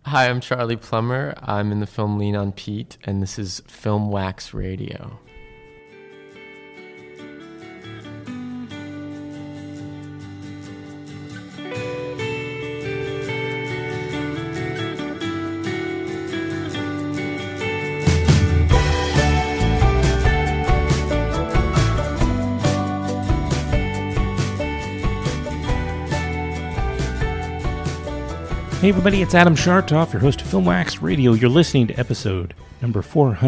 Hi, I'm Charlie Plummer. I'm in the film Lean on Pete, and this is Film Wax Radio. Hey everybody, it's Adam Schartoff, your host of Film Wax Radio. You're listening to episode number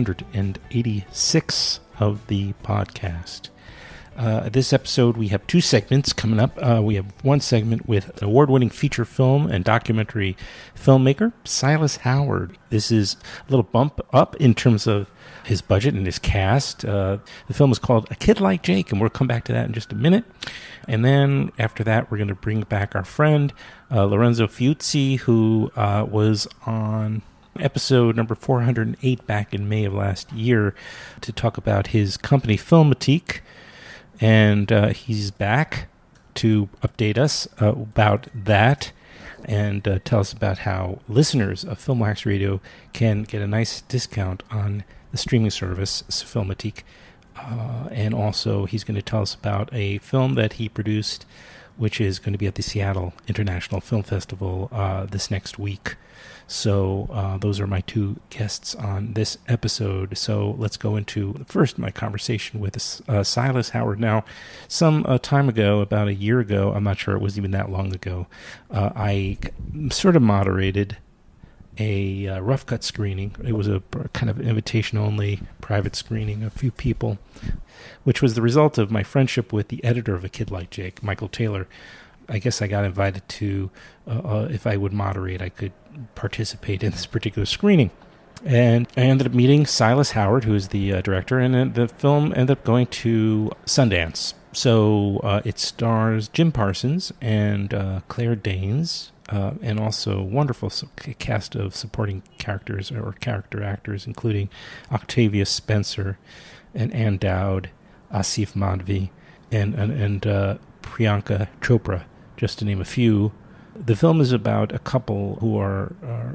486 of the podcast. This episode, we have two segments coming up. We have one segment with award-winning feature film and documentary filmmaker Silas Howard. This is a little bump up in terms of his budget and his cast. The film is called A Kid Like Jake, and we'll come back to that in just a minute. And then after that, we're going to bring back our friend Lorenzo Fiuzzi, who was on episode number 408 back in May of last year to talk about his company Filmatique. And he's back to update us about that and tell us about how listeners of Film Wax Radio can get a nice discount on the streaming service Filmatique. And also he's going to tell us about a film that he produced, which is going to be at the Seattle International Film Festival this next week. So those are my two guests on this episode. So let's go into first my conversation with Silas Howard. Now, some time ago, about a year ago, I'm not sure it was even that long ago, I sort of moderated a rough cut screening. It was a kind of invitation-only private screening, a few people, which was the result of my friendship with the editor of A Kid Like Jake, Michael Taylor. I guess I got invited to, if I would moderate, I could participate in this particular screening. And I ended up meeting Silas Howard, who is the director, and the film ended up going to Sundance. So it stars Jim Parsons and Claire Danes, and also a wonderful cast of supporting characters or character actors, including Octavia Spencer and Ann Dowd, Asif Madvi, and Priyanka Chopra, just to name a few. The film is about a couple who are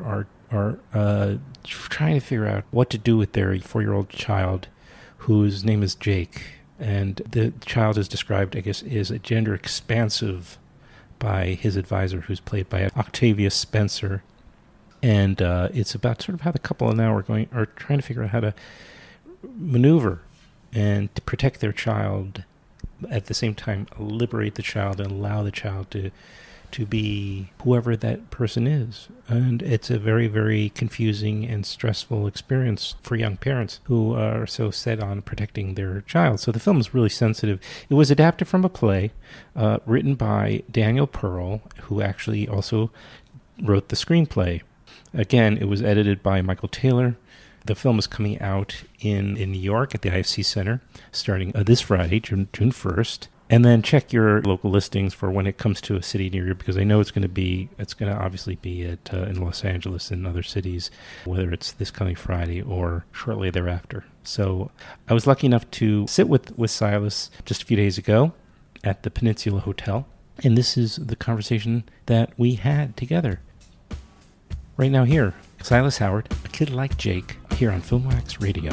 trying to figure out what to do with their 4-year-old child, whose name is Jake. And the child is described, I guess, as a gender expansive by his advisor, who's played by Octavia Spencer. And it's about sort of how the couple now are trying to figure out how to maneuver and to protect their child, at the same time liberate the child and allow the child to be whoever that person is. And it's a very, very confusing and stressful experience for young parents who are so set on protecting their child. So the film is really sensitive. It was adapted from a play written by Daniel Pearl, who actually also wrote the screenplay. Again, it was edited by Michael Taylor. The film is coming out in New York at the IFC Center starting this Friday, June 1st. And then check your local listings for when it comes to a city near you, because I know it's going to obviously be in Los Angeles and other cities, whether it's this coming Friday or shortly thereafter. So I was lucky enough to sit with Silas just a few days ago at the Peninsula Hotel, and this is the conversation that we had together. Right now here, Silas Howard, A Kid Like Jake, here on Film Wax Radio.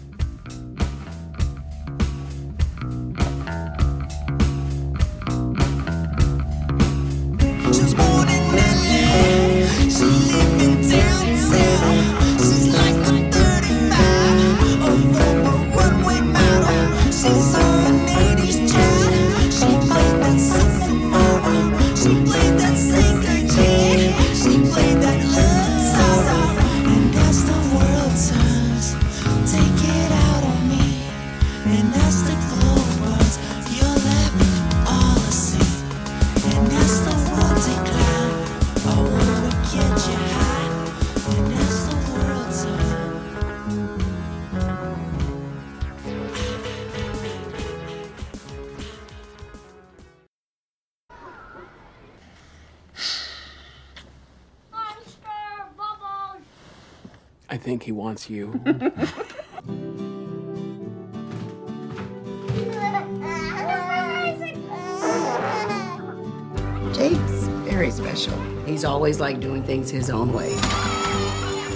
I think he wants you. Jake's very special. He's always liked doing things his own way.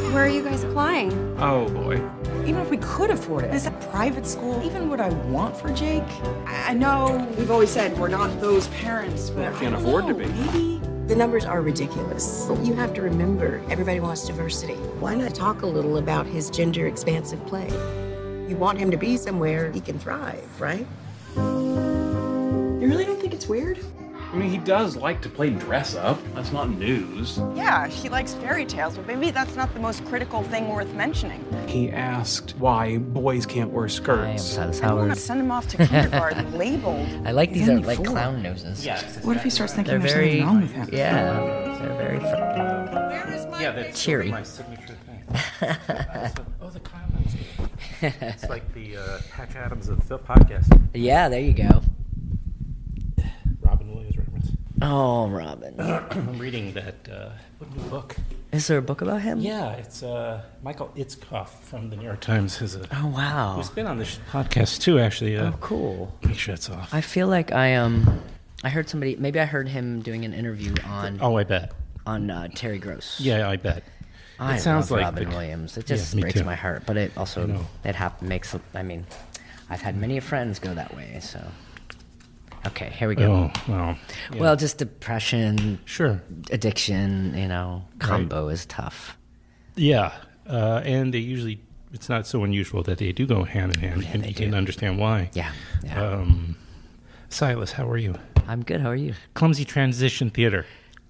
Where are you guys applying? Oh, boy. Even if we could afford it, is a private school even what I want for Jake? I know we've always said we're not those parents, but Can't I don't afford to know, be. Maybe the numbers are ridiculous. You have to remember, everybody wants diversity. Why not talk a little about his gender expansive play? You want him to be somewhere he can thrive, right? You really don't think it's weird? I mean, he does like to play dress up. That's not news. Yeah, he likes fairy tales, but maybe that's not the most critical thing worth mentioning. He asked why boys can't wear I am skirts. Silas I don't want Howard. to send him off to kindergarten labeled. I like these He's are only like 4. clown noses. What if he starts thinking They're there's very, something wrong with him? yeah, they're very Yeah, that's cheery. my signature thing. Oh, the comments. It's like the Patch Adams of the podcast. Yeah, there you go. Robin Williams reference. Oh, Robin. I'm reading that what new book? Is there a book about him? Yeah, it's Michael Itzkoff from the New York Times. Has a Oh, wow. who's been on this podcast too, actually. Oh, cool. Make sure it's off. I feel like I heard somebody, maybe I heard him doing an interview on Oh, I bet. Terry Gross. Yeah, I bet. I It sounds love like Robin the- Williams. It Yeah, just me breaks too. my heart, but it also I know. makes. I mean, I've had many friends go that way. So, okay, here we go. Oh, well. Yeah. Well, just depression, Sure. addiction. Combo is tough. Yeah, and they usually, it's not so unusual that they do go hand in hand. Yeah, and they you do. can understand why. Yeah. Yeah. Silas, how are you? I'm good. How are you? Clumsy Transition Theater.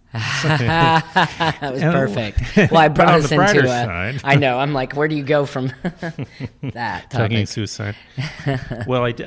That was Oh. perfect. Well, I But brought on us the into. brighter side. I know. I'm like, where do you go from that Talking topic? suicide. Well, I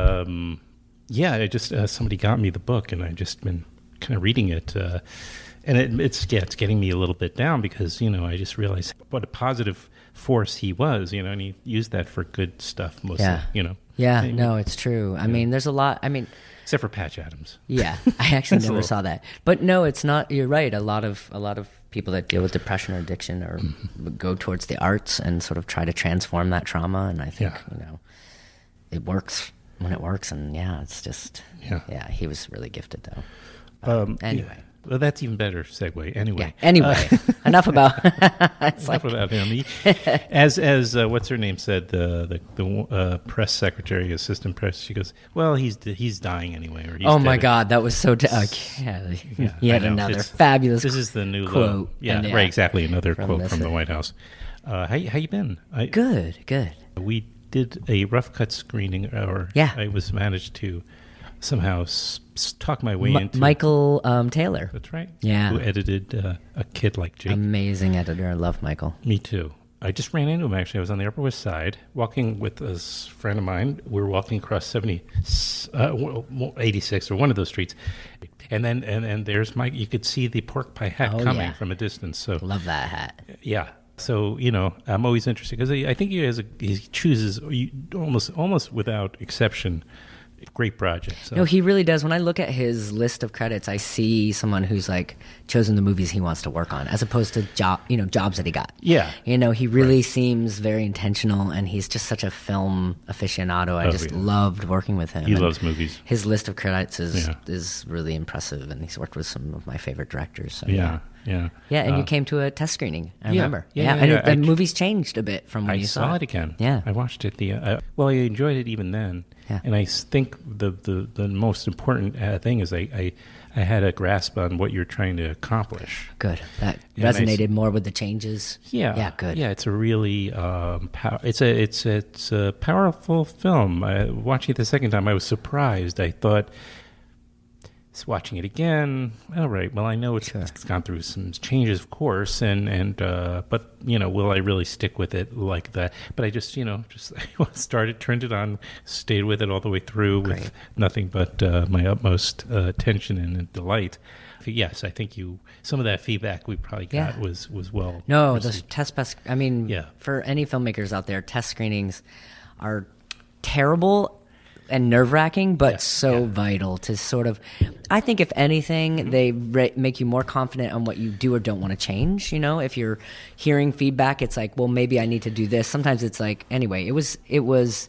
just somebody got me the book, and I've just been kind of reading it, and it's getting me a little bit down because I just realized what a positive force he was, and he used that for good stuff mostly, Yeah. Yeah. No, it's true. I mean, there's a lot. I mean. except for Patch Adams. Yeah, I actually That's a never little- saw that. But no, it's not. You're right. A lot of people that deal with depression or addiction or go towards the arts and sort of try to transform that trauma. And I think it works when it works. And it's just he was really gifted though. Anyway. Well, that's even better segue. Anyway. Yeah. Anyway, enough about. It's Enough like, about him. As what's her name said, the press secretary, assistant press. She goes, "Well, he's dying anyway." Or he's oh my dead." God, that was so. Yeah, Yet I know. another It's- fabulous. This is the new quote. Yeah, And, right. Exactly. Another from quote this- from the White House. How you been? Good. We did a rough cut screening, or I was managed to somehow talk my way into Michael Taylor. That's right. Yeah. Who edited A Kid Like Jake. Amazing editor. I love Michael. Me too. I just ran into him, actually. I was on the Upper West Side, walking with a friend of mine. We were walking across 86, or one of those streets. And then and there's Mike. You could see the pork pie hat coming from a distance. So love that hat. Yeah. So, I'm always interested because I think he chooses almost without exception great projects. So. No, he really does. When I look at his list of credits, I see someone who's like chosen the movies he wants to work on, as opposed to jobs that he got. Yeah, he really seems very intentional, and he's just such a film aficionado. I just loved working with him. He loves movies. His list of credits is really impressive, and he's worked with some of my favorite directors. So, Yeah. And you came to a test screening. I remember. Yeah. And the movie's changed a bit from when you saw it. I saw it again. Yeah, I watched it. I enjoyed it even then. Yeah. And I think the most important thing is I had a grasp on what you're trying to accomplish. Good. That resonated more with the changes. Yeah. Yeah. Good. Yeah. It's a really it's a powerful film. Watching it the second time, I was surprised. I thought. Watching it again, all right. Well, I know it's gone through some changes, of course, but will I really stick with it like that? But I just turned it on, stayed with it all the way through with nothing but my utmost attention and delight. Yes, I think some of that feedback we probably got was well. No, received. the test. I mean, for any filmmakers out there, test screenings are terrible and nerve-wracking, but vital to sort of, I think if anything, they make you more confident on what you do or don't want to change. If you're hearing feedback, it's like, well, maybe I need to do this. Sometimes it's like, anyway, it was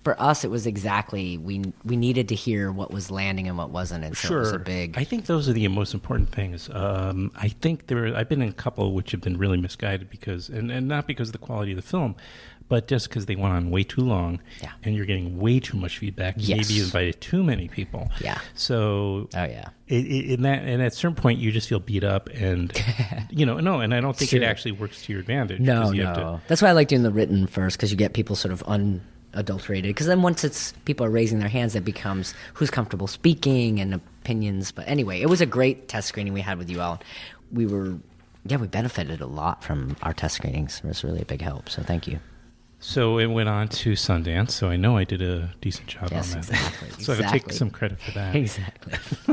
for us, it was exactly we needed to hear what was landing and what wasn't, and so it was a big. I think those are the most important things. I think I've been in a couple which have been really misguided because, and not because of the quality of the film, but just because they went on way too long, and you're getting way too much feedback. Yes. Maybe you invited too many people. Yeah. So. Oh yeah. And at a certain point, you just feel beat up, and and I don't think it actually works to your advantage. No. That's why I like doing the written first, because you get people sort of unadulterated. Because then once it's people are raising their hands, it becomes who's comfortable speaking and opinions. But anyway, it was a great test screening we had with you all. We benefited a lot from our test screenings. It was really a big help. So thank you. So it went on to Sundance, so I know I did a decent job on that. Exactly. So I take some credit for that. Exactly.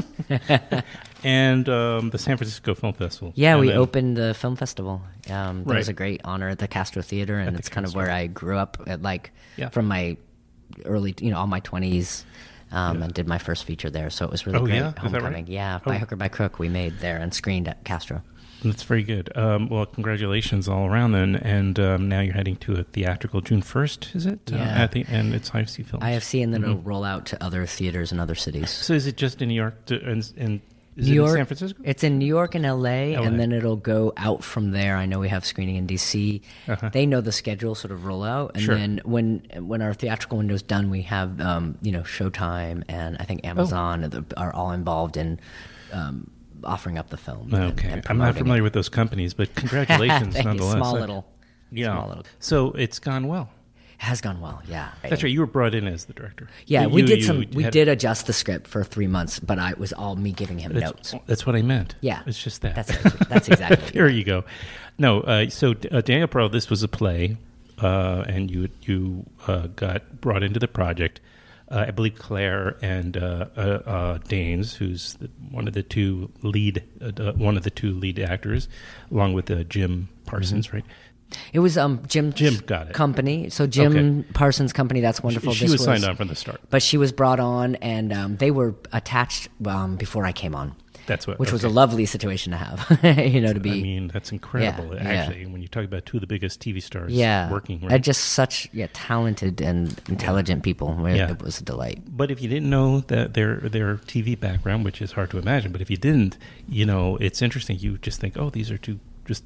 And the San Francisco Film Festival. Yeah, we then, opened the film festival. That was a great honor at the Castro Theater, and it's kind of where I grew up from my early, all my 20s, and did my first feature there. So it was really great. Homecoming. Is that right? Yeah, By Hook or By Crook, we made there and screened at Castro. That's very good. Well, congratulations all around then. And now you're heading to a theatrical June 1st, is it? Yeah. And it's IFC Films. IFC, and then it'll roll out to other theaters in other cities. So is it just in New York and is New it York, in San Francisco? It's in New York and LA, and then it'll go out from there. I know we have screening in DC. They know the schedule, sort of roll out, and then when our theatrical window's done, we have Showtime and I think Amazon are all involved in offering up the film. Okay, and I'm not familiar with those companies, but congratulations nonetheless. Small little. So it's gone well. It has gone well, yeah. That's right. You were brought in as the director. Yeah, we did adjust the script for 3 months, but it was all me giving him notes. That's what I meant. Yeah, it's just that. That's exactly. There you go. No, so Daniel Pearl, this was a play, and you got brought into the project. I believe Claire and Danes, who's one of the two lead actors, along with Jim Parsons, right? It was Jim got it. Company. So Jim Parsons' company, that's wonderful. She was signed on from the start. But she was brought on, and they were attached before I came on. Which was a lovely situation to have, to be. I mean, that's incredible, actually, when you talk about two of the biggest TV stars working. Right? And just such talented and intelligent people. It was a delight. But if you didn't know that their TV background, which is hard to imagine, but if you didn't, it's interesting. You just think, oh, these are two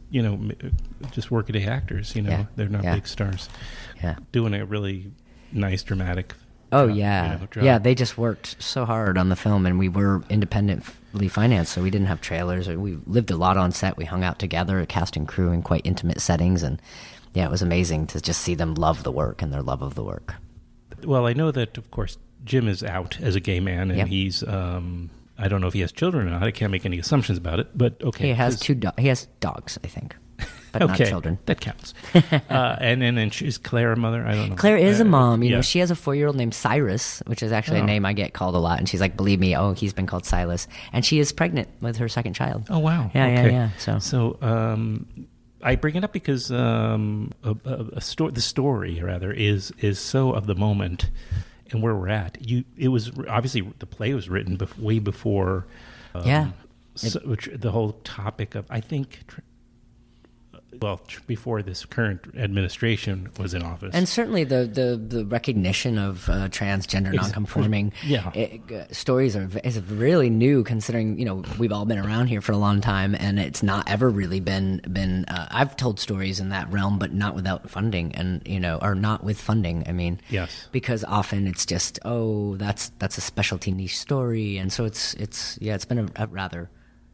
just workaday actors. They're not big stars. Yeah, doing a really nice dramatic. Oh job. They just worked so hard on the film, and we were independently financed, so we didn't have trailers. We lived a lot on set. We hung out together, cast and crew, in quite intimate settings, and it was amazing to just see them love the work and their love of the work. Well, I know that, of course, Jim is out as a gay man, and he's. I don't know if he has children or not. I can't make any assumptions about it, but okay. He has he has dogs, I think. But not children. That counts. And then is Claire a mother? I don't know. Claire is a mom. She has a 4-year-old named Cyrus, which is actually a name I get called a lot. And she's like, believe me, he's been called Silas. And she is pregnant with her second child. Oh, wow. Yeah. So I bring it up because the story is so of the moment and where we're at. It was obviously the play was written way before. The whole topic of, I think. Before this current administration was in office. And certainly the recognition of transgender nonconforming stories is really new, considering, we've all been around here for a long time, and it's not ever really been I've told stories in that realm, but not without funding, and, or not with funding, I mean. Yes. Because often it's just, that's a specialty niche story, and so it's been a rather,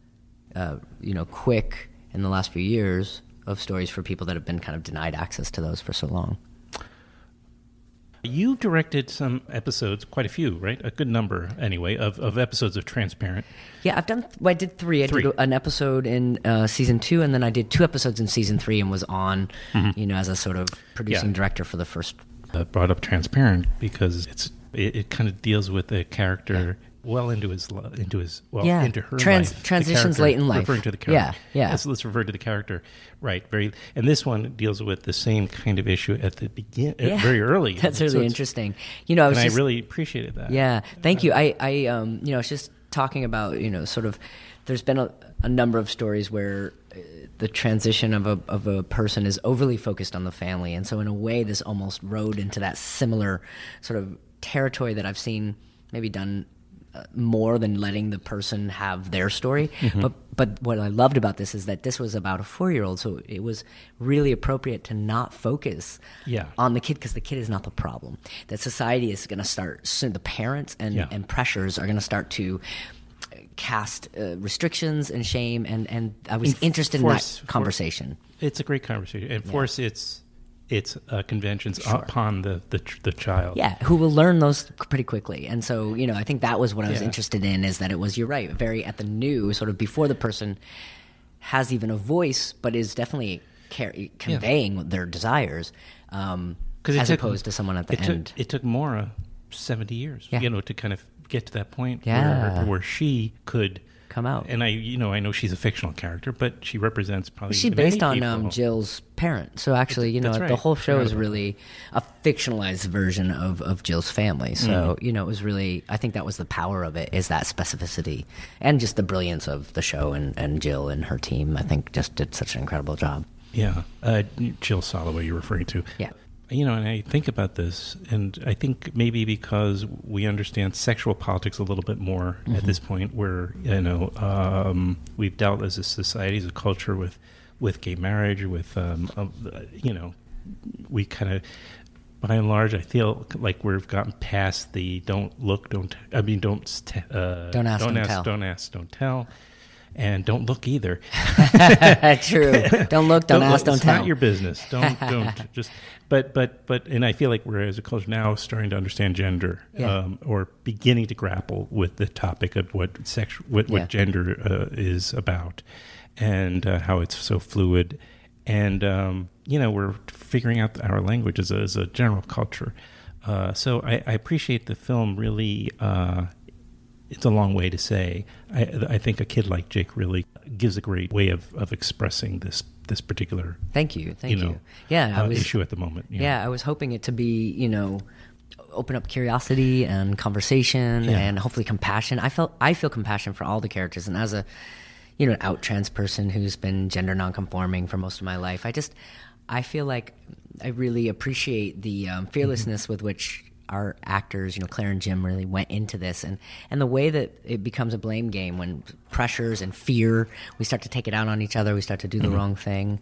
quick in the last few years of stories for people that have been kind of denied access to those for so long. You've directed some episodes, quite a few, right? A good number, anyway, of episodes of Transparent. Yeah, I did 3. I did an episode in season 2, and then I did 2 episodes in season 3 and was on, as a sort of producing director for the first. Brought up Transparent because it kind of deals with a character well into her life. Transitions late in life. Referring to the character. Yeah. Let's refer to the character. Right. And this one deals with the same kind of issue at the beginning, very early. That's really interesting. I really appreciated that. Yeah. Thank you. I was just talking about, sort of, there's been a number of stories where, the transition of a person is overly focused on the family, and so in a way, this almost rode into that similar sort of territory that I've seen maybe done more than letting the person have their story. But what I loved about this is that this was about a 4-year-old, so it was really appropriate to not focus on the kid, because the kid is not the problem. That society is going to start soon. The parents and pressures are going to start to cast restrictions and shame, and I was interested in that conversation. It's a great conversation, and force its conventions upon the child. Yeah, who will learn those pretty quickly. And so, I think that was what I was interested in, is that it was, you're right, very at the new, sort of before the person has even a voice, but is definitely conveying their desires, as opposed to someone at the end. It took Maura 70 years, to kind of get to that point where she could come out. And I know she's a fictional character, but she represents probably she's based on Jill's parent. So actually, the whole show is really a fictionalized version of Jill's family. So it was really, I think that was the power of it, is that specificity and just the brilliance of the show, and Jill and her team, I think, just did such an incredible job. Yeah, Jill Soloway you're referring to. Yeah. And I think about this, and I think maybe because we understand sexual politics a little bit more at this point, where we've dealt as a society, as a culture, with gay marriage, with we kind of, by and large, I feel like we've gotten past the don't ask, don't tell. And don't look either. True. Don't look, don't ask, don't it's tell. It's not your business. Don't just. But and I feel like we're, as a culture now, starting to understand gender, or beginning to grapple with the topic of what gender is about, and how it's so fluid, and we're figuring out our language as a general culture. So I appreciate the film really. It's a long way to say. I think a kid like Jake really gives a great way of expressing this particular. Thank you. Yeah, issue at the moment. I was hoping it to be open up curiosity and conversation and hopefully compassion. I feel compassion for all the characters, and as a an out trans person who's been gender nonconforming for most of my life, I feel like I really appreciate the fearlessness with which our actors, Claire and Jim, really went into this, and the way that it becomes a blame game when pressures and fear, we start to take it out on each other, we start to do the wrong thing.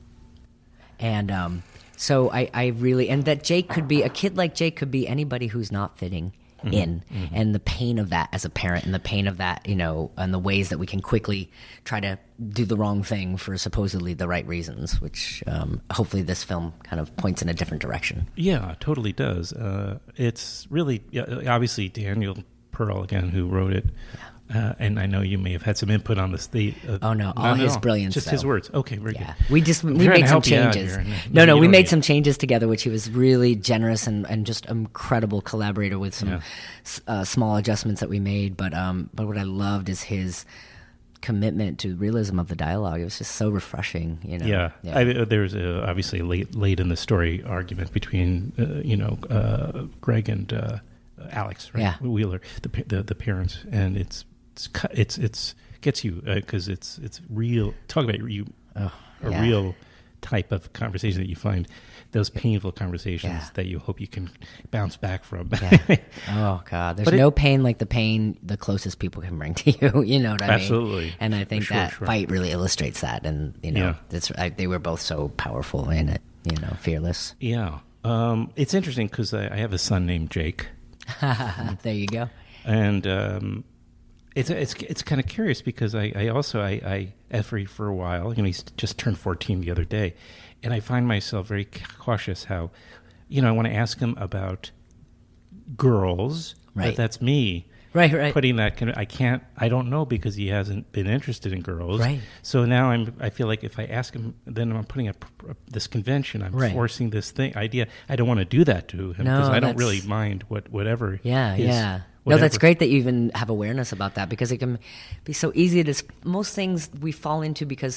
And so I really, and that Jake could be, a kid like Jake could be anybody who's not fitting in, and the pain of that as a parent, and the pain of that, and the ways that we can quickly try to do the wrong thing for supposedly the right reasons, which hopefully this film kind of points in a different direction. Yeah, totally does. It's really, obviously, Daniel Pearl, again, who wrote it. And I know you may have had some input on this. All his brilliance. Just his words. Okay, very good. We made some changes. We made some changes together, which he was really generous and just incredible collaborator with some small adjustments that we made. But what I loved is his commitment to realism of the dialogue. It was just so refreshing. There's obviously late in the story argument between Greg and Alex, right? Wheeler, the parents, and it's gets you because it's real. Talk about real type of conversation that you find, those painful conversations that you hope you can bounce back from. Oh God, there's no pain like the pain the closest people can bring to you. You know what I mean? Absolutely. And I think that fight really illustrates that. And they were both so powerful in it. Fearless. Yeah. It's interesting because I have a son named Jake. There you go. And it's kind of curious because I Effie for a while. He's just turned 14 the other day, and I find myself very cautious how, I want to ask him about girls. Right. But that's me. Right. Putting that I don't know because he hasn't been interested in girls. Right. So now I feel like if I ask him, then I'm putting up this convention. I'm forcing this idea. I don't want to do that to him because I don't really mind whatever. Yeah. No, that's great that you even have awareness about that, because it can be so easy to, most things we fall into because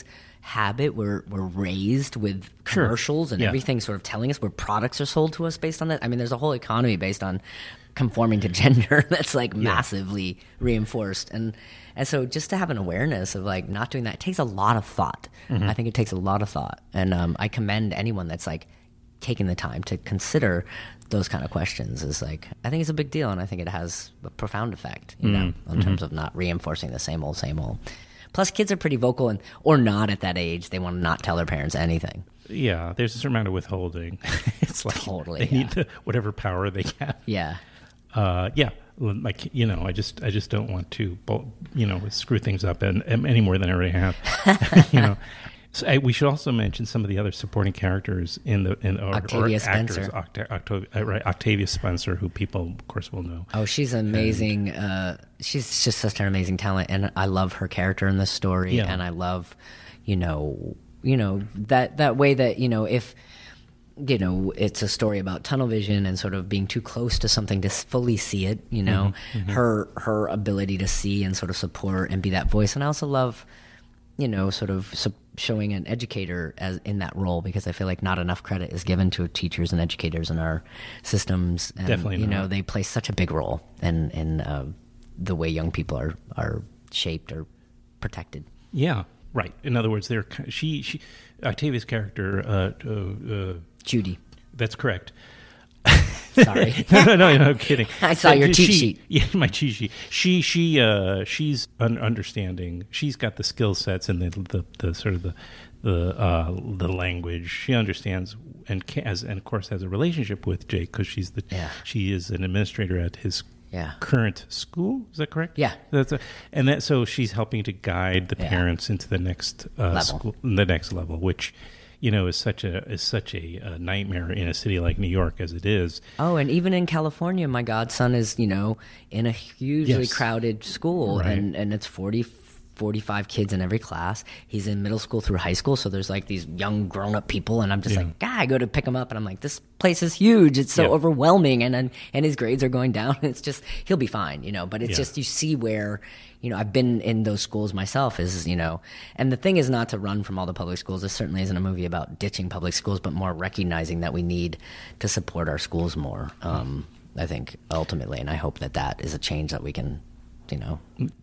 habit. We're raised with commercials and everything sort of telling us where products are sold to us based on that. I mean, there's a whole economy based on conforming to gender that's like massively reinforced. And so just to have an awareness of like not doing that, it takes a lot of thought. I think it takes a lot of thought. And I commend anyone that's like taking the time to consider those kind of questions. Is like, I think it's a big deal, and I think it has a profound effect, you know, in terms of not reinforcing the same old. Plus, kids are pretty vocal, or not at that age. They want to not tell their parents anything. Yeah, there's a certain amount of withholding. It's like totally, they need whatever power they can. Yeah. Like, you know, I just don't want to, you know, screw things up any more than I already have. You know, so we should also mention some of the other supporting characters Octavia Spencer. Octavia Spencer, who people, of course, will know. Oh, she's amazing. She's just such an amazing talent, and I love her character in this story. Yeah. And I love, you know that way that, you know, if, you know, it's a story about tunnel vision and sort of being too close to something to fully see it, you know, her ability to see and sort of support and be that voice. And I also love, you know, sort of showing an educator as in that role, because I feel like not enough credit is given to teachers and educators in our systems. And, definitely you not. know, they play such a big role in the way young people are shaped or protected. Yeah, right. In other words, Octavia's character, Judy. That's correct. Sorry. No, I'm kidding. I saw your cheat sheet. Yeah, my cheat sheet. She's understanding. She's got the skill sets and the sort of the language. She understands and of course has a relationship with Jake, because she is an administrator at his current school. Is that correct? Yeah. So she's helping to guide the parents into the next school, the next level, which, you know, is such a nightmare in a city like New York as it is. Oh, and even in California, my godson is, you know, in a hugely crowded school, Right. and it's 45 kids in every class. He's in middle school through high school, so there's like these young grown-up people, and I'm just like, I go to pick him up, and I'm like, this place is huge. It's so overwhelming, and his grades are going down. It's just, he'll be fine, you know, but it's just, you see where, you know, I've been in those schools myself, is, you know, and the thing is not to run from all the public schools. This certainly isn't a movie about ditching public schools, but more recognizing that we need to support our schools more, I think, ultimately, and I hope that is a change that we can, you know,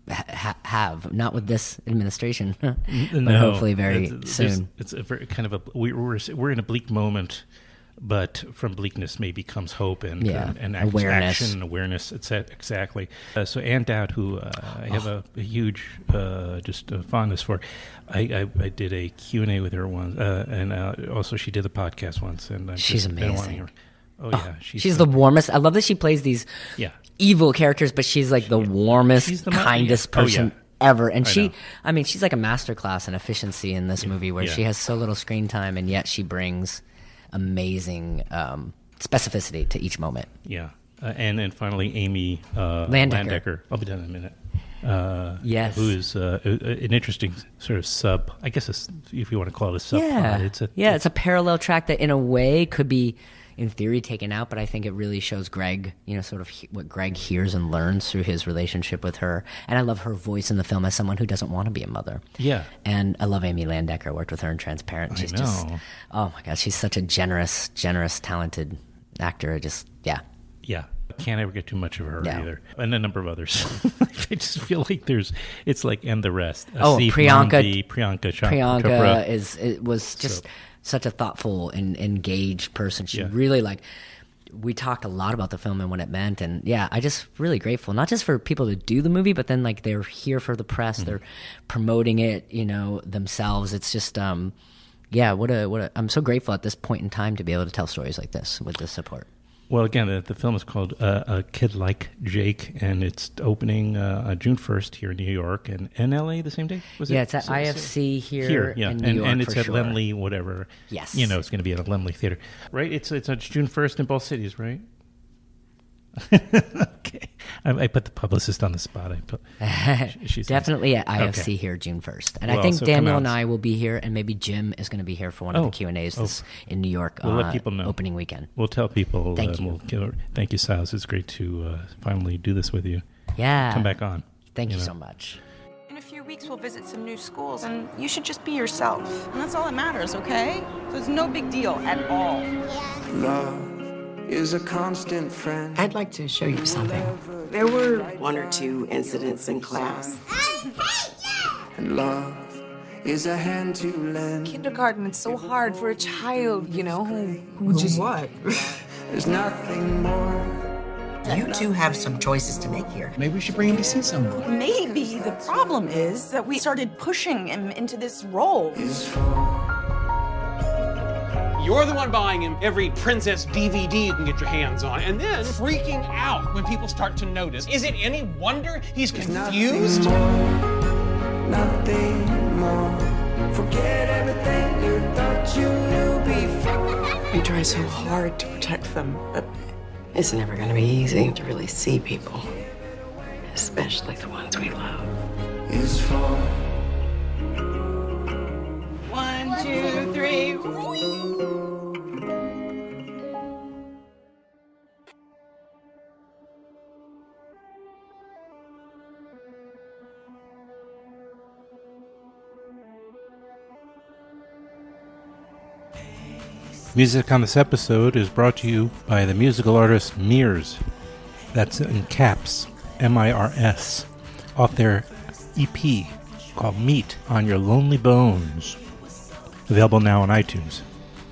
have, not with this administration, but hopefully very soon. It's a very kind of we're in a bleak moment, but from bleakness maybe comes hope and awareness. action and awareness. Exactly. So Ann Dowd, who I have a huge fondness for, I did a Q&A with her once, and also she did a podcast once, and she's amazing. Oh yeah, she's the warmest. I love that she plays these evil characters, but she's like the warmest, kindest person ever. And she's like a masterclass in efficiency in this movie, where she has so little screen time, and yet she brings amazing specificity to each moment. Yeah. And then finally, Amy Landecker. I'll be done in a minute. Yes. Who is an interesting sort of sub, I guess, if you want to call it a sub. Yeah. It's a parallel track that in a way could be, in theory, taken out, but I think it really shows Greg, you know, sort of what Greg hears and learns through his relationship with her. And I love her voice in the film as someone who doesn't want to be a mother. Yeah. And I love Amy Landecker. I worked with her in Transparent. She's just, oh my God, she's such a generous, talented actor. Yeah. Can't ever get too much of her either. And a number of others. I just feel like it's like, and the rest. Priyanka Chopra. was just such a thoughtful and engaged person. She really, like, we talked a lot about the film and what it meant, and I just really grateful, not just for people to do the movie, but then like they're here for the press, they're promoting it, you know, themselves. It's just I'm so grateful at this point in time to be able to tell stories like this with this support. Well, again, the film is called A Kid Like Jake, and it's opening June 1st here in New York and in LA the same day. Was it? Yeah, it's at IFC here in New York, and it's at sure. Laemmle, whatever. Yes, you know, it's going to be at a Laemmle theater, right? It's on June 1st in both cities, right? Okay, I put the publicist on the spot. She's definitely at IFC here June 1st, and I think Daniel and I will be here, and maybe Jim is going to be here for one of the Q&As in New York. We'll let people know. Opening weekend. We'll tell people. Thank you. Thank you, Silas. It's great to finally do this with you. Yeah, come back on. Thank you so much. In a few weeks, we'll visit some new schools, and you should just be yourself. And that's all that matters, okay? So it's no big deal at all. Love is a constant friend. I'd like to show you something. There were 1 or 2 incidents in class. And love is a hand to lend. Kindergarten, it's so hard for a child, you know, who just... What? There's nothing more. You two have some choices to make here. Maybe we should bring him to see someone. Maybe the problem is that we started pushing him into this role. You're the one buying him every princess DVD you can get your hands on, and then freaking out when people start to notice. Is it any wonder he's confused? Nothing more. Forget everything you thought you knew before. We try so hard to protect them, but it's never going to be easy to really see people, especially the ones we love. Is for 1, 2, 3. Music on this episode is brought to you by the musical artist Mirs. That's in caps, M-I-R-S, off their EP called Meat on Your Lonely Bones. Available now on iTunes.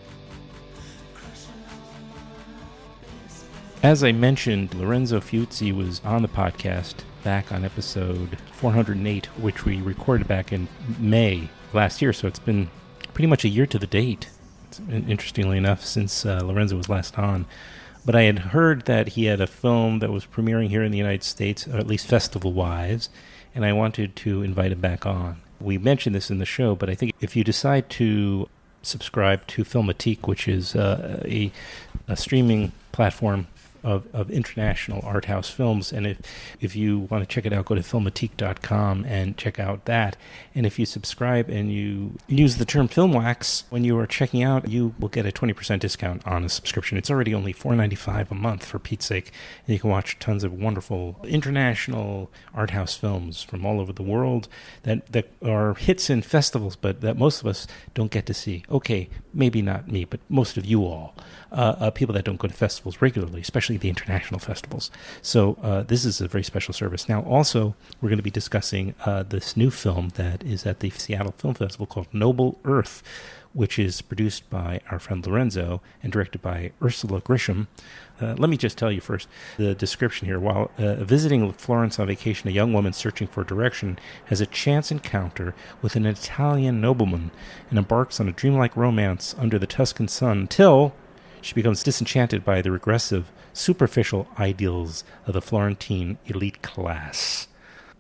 As I mentioned, Lorenzo Fiuzi was on the podcast back on episode 408, which we recorded back in May last year, so it's been pretty much a year to the date. Interestingly enough, since Lorenzo was last on. But I had heard that he had a film that was premiering here in the United States, or at least festival-wise, and I wanted to invite him back on. We mentioned this in the show, but I think if you decide to subscribe to Filmatique, which is a streaming platform of international art house films, and if you want to check it out, go to filmatique.com and check out that. And if you subscribe and you use the term FilmWax when you are checking out, you will get a 20% discount on a subscription. It's already only $4.95 a month, for Pete's sake, and you can watch tons of wonderful international art house films from all over the world that are hits in festivals, but that most of us don't get to see. Okay, maybe not me, but most of you all. People that don't go to festivals regularly, especially the international festivals. So this is a very special service. Now, also, we're going to be discussing this new film that is at the Seattle Film Festival called Noble Earth, which is produced by our friend Lorenzo and directed by Ursula Grisham. Let me just tell you first the description here. While visiting Florence on vacation, a young woman searching for direction has a chance encounter with an Italian nobleman and embarks on a dreamlike romance under the Tuscan sun until she becomes disenchanted by the regressive, superficial ideals of the Florentine elite class.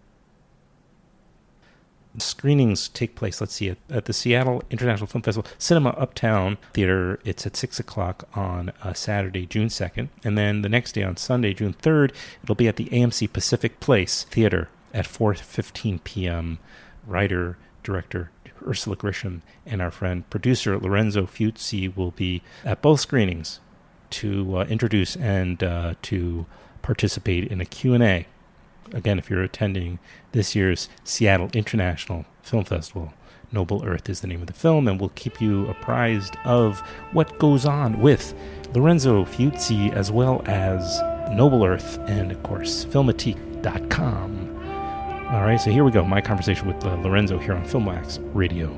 Screenings take place, let's see, at the Seattle International Film Festival, Cinema Uptown Theater. It's at 6 o'clock on Saturday, June 2nd. And then the next day on Sunday, June 3rd, it'll be at the AMC Pacific Place Theater at 4:15 p.m. Writer, director Ursula Grisham and our friend producer Lorenzo Fiuzi will be at both screenings to introduce and to participate in a Q&A. Again, if you're attending this year's Seattle International Film Festival, Noble Earth is the name of the film, and we'll keep you apprised of what goes on with Lorenzo Fiuzi as well as Noble Earth and, of course, Filmatique.com. All right, so here we go. My conversation with Lorenzo here on FilmWax Radio.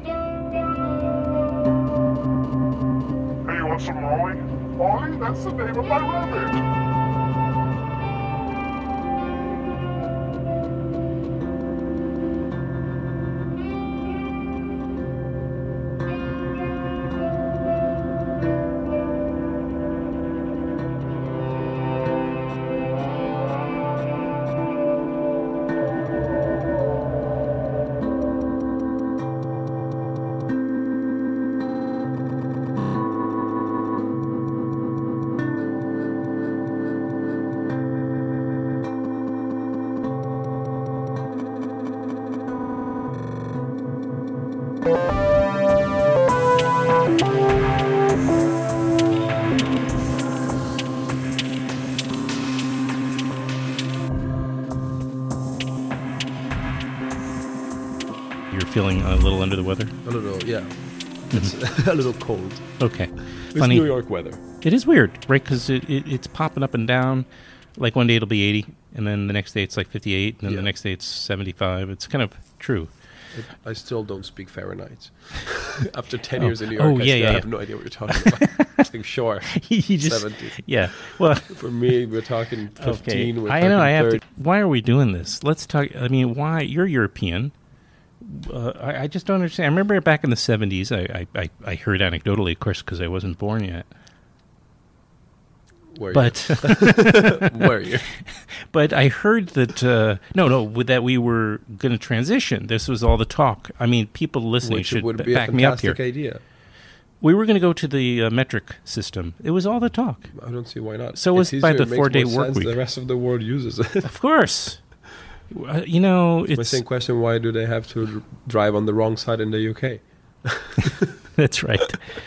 Hey, you want some Molly? Molly? That's the name of my rabbit. feeling a little under the weather? A little, yeah. It's a little cold. Okay. It's Funny. New York weather. It is weird, right? Because it's popping up and down. Like one day it'll be 80, and then the next day it's like 58, and then the next day it's 75. It's kind of true. I still don't speak Fahrenheit. After 10 years in New York, I have no idea what you're talking about. I think, sure, you just, 70s. Yeah. Well, for me, we're talking 15. Okay. We're I talking know. I have 30. to. Why are we doing this? Let's talk. I mean, why? You're European. I just don't understand. I remember back in the 70s, I heard anecdotally, of course, because I wasn't born yet. Were you? But I heard that that we were going to transition. This was all the talk. I mean, people listening should back me up here. Idea. We were going to go to the metric system. It was all the talk. I don't see why not. So it was by the 4-day work week. The rest of the world uses it. Of course. It's my same question. Why do they have to drive on the wrong side in the UK? That's right.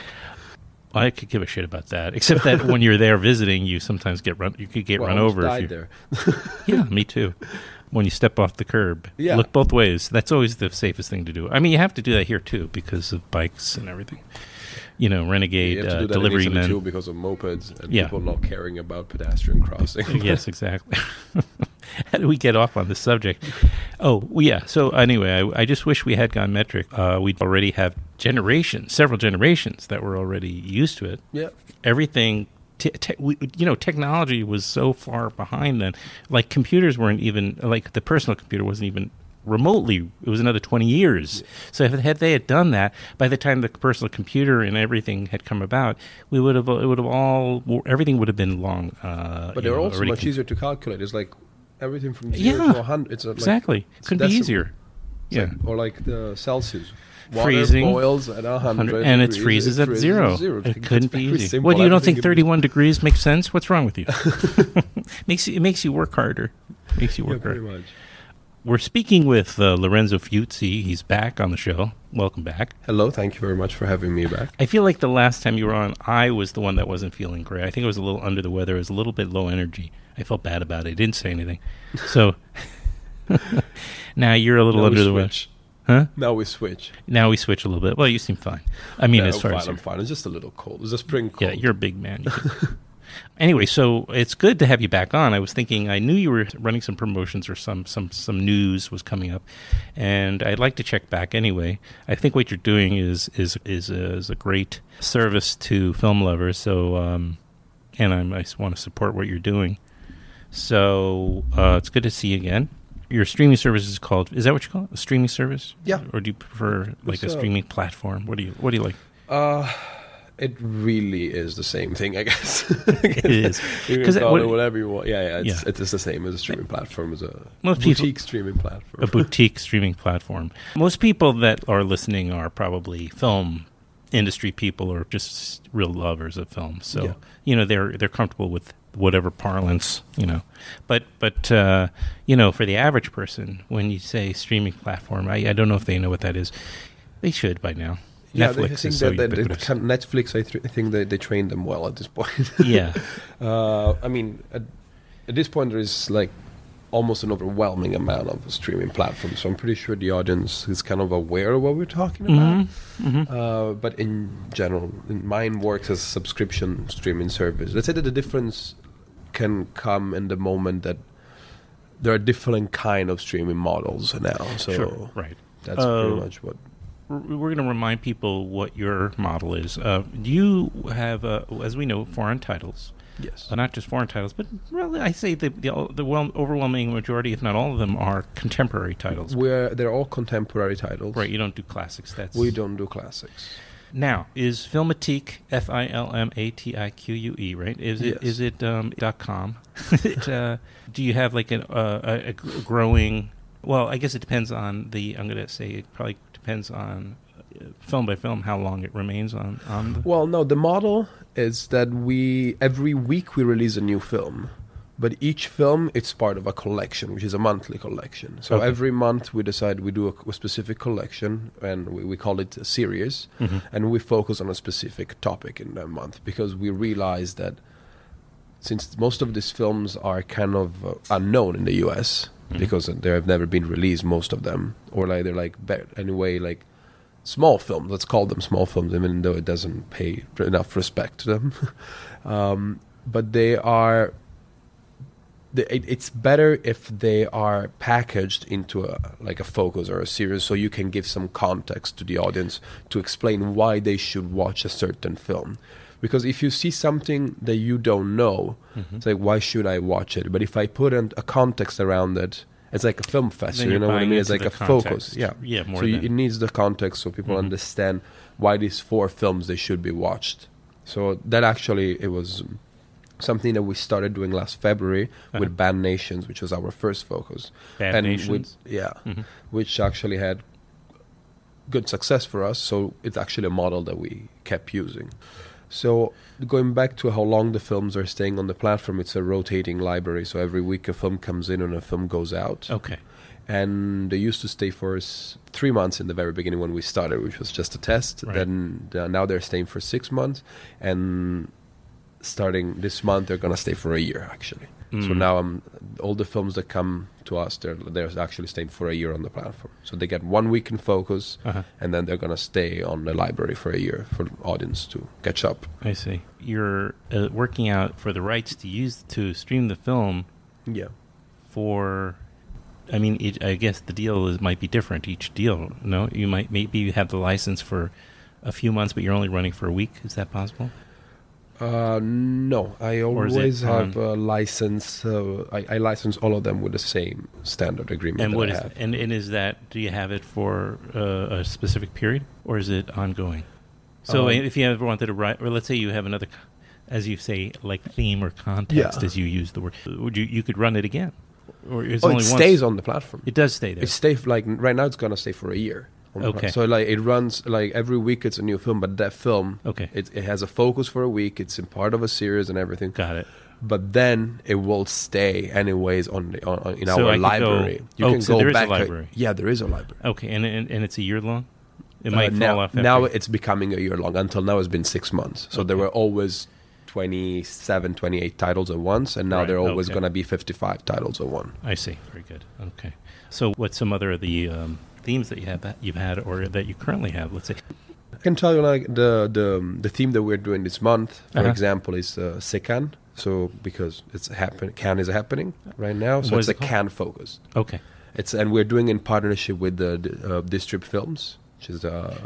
I could give a shit about that, except that when you're there visiting, you sometimes you could get run over. Died there. Yeah, me too. When you step off the curb, look both ways. That's always the safest thing to do. I mean, you have to do that here too because of bikes and everything. Renegade you have to do that delivery in men too because of mopeds and people not caring about pedestrian crossing. Yes, exactly. How do we get off on this subject? Oh, yeah. So anyway, I just wish we had gone metric. We'd already have several generations that were already used to it. Yeah. Everything, technology was so far behind then. Like computers weren't even, like the personal computer wasn't even remotely, it was another 20 years. Yeah. So if they had done that, by the time the personal computer and everything had come about, everything would have been long. But they're also much easier to calculate. It's like everything from 0 to 100. It's exactly. It could be easier. Yeah. Or like the Celsius. Water freezing boils at 100 and degrees, it freezes at 0. It couldn't be easy. Simple. What, you don't think 31 degrees makes sense? What's wrong with you? It makes you work harder. Makes you work harder. Pretty much. We're speaking with Lorenzo Fiuzzi. He's back on the show. Welcome back. Hello. Thank you very much for having me back. I feel like the last time you were on, I was the one that wasn't feeling great. I think I was a little under the weather. I was a little bit low energy. I felt bad about it. I didn't say anything. So now you're a little under the weather. Huh? Now we switch. A little bit. Well, you seem fine. I mean, as far as I'm fine. It's just a little cold. It's a spring cold. Yeah, you're a big man. Anyway, so it's good to have you back on. I was thinking, I knew you were running some promotions or some news was coming up, and I'd like to check back anyway. I think what you're doing is a great service to film lovers. So, and I want to support what you're doing. So it's good to see you again. Your streaming service is called, is that what you call it? A streaming service? Yeah. Or do you prefer like a streaming platform? What do you like? It really is the same thing, I guess. It is. You can call it whatever you want. It's the same as a streaming platform, as a boutique streaming platform. A boutique streaming platform. Most people that are listening are probably film industry people or just real lovers of film. So, they're comfortable with whatever parlance, But for the average person, when you say streaming platform, I don't know if they know what that is. They should by now. Yeah, Netflix is so ubiquitous. Netflix, I think they trained them well at this point. Yeah. I mean, at this point, there is like almost an overwhelming amount of streaming platforms. So I'm pretty sure the audience is kind of aware of what we're talking about. Mm-hmm. But in general, mine works as a subscription streaming service. Let's say that the difference can come in the moment that there are different kind of streaming models now. So sure, right. That's pretty much what... We're going to remind people what your model is. You have, as we know, foreign titles. Yes. Not just foreign titles, but really, I say the overwhelming majority, if not all of them, are contemporary titles. They're all contemporary titles. Right, you don't do classics. We don't do classics. Now, is Filmatique, Filmatiquue, right? Is it .com? Do you have like a growing... Well, I guess it depends on I'm going to say it probably depends on film by film how long it remains on Well, no, the model is that every week we release a new film, but each film it's part of a collection, which is a monthly collection. So every month we decide we do a specific collection, and we call it a series, and we focus on a specific topic in that month because we realize that since most of these films are kind of unknown in the US because they have never been released, most of them, or like they're like anyway like small films. Let's call them small films, even though it doesn't pay enough respect to them. But they are. It's better if they are packaged into a focus or a series, so you can give some context to the audience to explain why they should watch a certain film. Because if you see something that you don't know, it's like, why should I watch it? But if I put a context around it, it's like a film festival, you know what I mean? It's like a focus. Yeah, more so it needs the context so people understand why these 4 films they should be watched. So that actually, it was something that we started doing last February with Band Nations, which was our first focus. Band Nations? Which actually had good success for us. So it's actually a model that we kept using. So going back to how long the films are staying on the platform, it's a rotating library. So every week a film comes in and a film goes out. Okay. And they used to stay for 3 months in the very beginning when we started, which was just a test. Right. Then now they're staying for 6 months. And starting this month, they're going to stay for a year, actually. So now all the films that come to us, they're actually staying for a year on the platform. So they get 1 week in focus, and then they're going to stay on the library for a year for the audience to catch up. I see. You're working out for the rights to stream the film. Yeah. For, I mean, I guess the deal might be different each deal. No, maybe you have the license for a few months, but you're only running for a week. Is that possible? No, I always have a license. I license all of them with the same standard agreement. And what I is have. and is that? Do you have it for a specific period, or is it ongoing? So if you ever wanted to write, or let's say you have another, as you say, like theme or context, as you use the word, you could run it again, or it's only it once? stays on the platform. It does stay there. It stays like right now. It's gonna stay for a year. Okay. So like it runs like every week. It's a new film, but that film, okay, it has a focus for a week. It's in part of a series and everything. Got it. But then it will stay anyways in so our library. You can go there is back. A library. Yeah, there is a library. Okay, and it's a year long. It might fall off. Now it's becoming a year long. Until now, it's been 6 months. So there were always 27, 28 titles at once, and now there are always going to be 55 titles at once. I see. Very good. Okay. So what's some other of the themes that you've had or that you currently have? Let's say. I can tell you like the theme that we're doing this month, for example, is Secan. So because Cannes is happening right now, so it's a Cannes focused. Okay. And we're doing in partnership with the Distrib Films, which is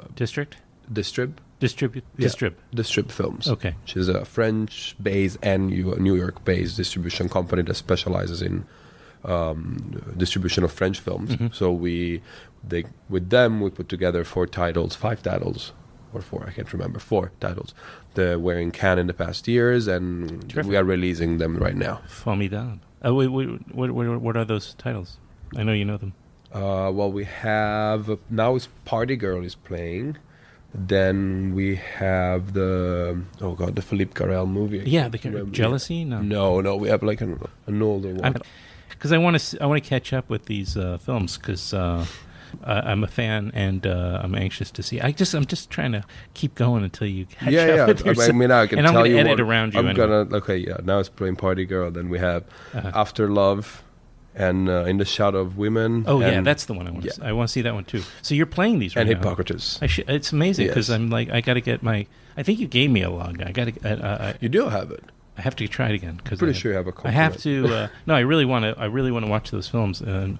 Distrib Films. Okay. Which is a French-based and New York-based distribution company that specializes in distribution of French films. So with them we put together 5 titles, or 4, I can't remember, 4 titles that were in Cannes in the past years, and we are releasing them right now. Formidable. What are those titles? I know you know them. Well, we have now it's Party Girl is playing. Then we have the Philippe Carrel movie. Yeah, the Jealousy. No, we have like an older one. Because I want to catch up with these films because I'm a fan and I'm anxious to see. I'm just trying to keep going until you catch up with yourself. I mean, I can and tell you. I'm going to edit around you. Now it's playing Party Girl. Then we have After Love and In the Shadow of Women. Oh yeah, that's the one I want to see. I want to see that one too. So you're playing these right and now. Hippocrates. It's amazing because I'm like, I got to get my. I think you gave me a log. I got to. You do have it. I have to try it again because pretty sure you have a copy. I have to. No, I really want to. I really want to watch those films. And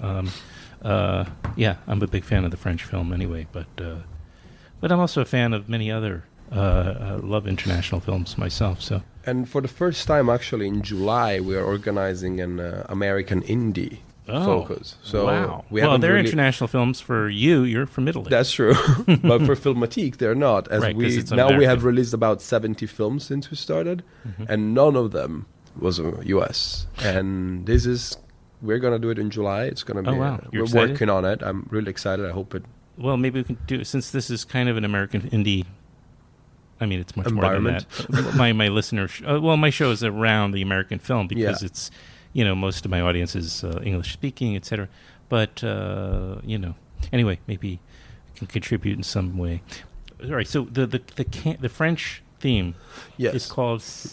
yeah, I'm a big fan of the French film anyway. But I'm also a fan of many other. Love international films myself. So. And for the first time, actually, in July, we are organizing an American indie focus. So wow. They're international films for you. You're from Italy. That's true. But for Filmatique, they're not. We have released about 70 films since we started, and none of them was US. And we're going to do it in July. It's going to be, we're working on it. I'm really excited. I hope it. Well, maybe we can do it, since this is kind of an American indie. I mean, it's much more than that. My listeners, my show is around the American film because it's, most of my audience is English speaking, etc. But anyway, maybe I can contribute in some way. All right. So the French theme is called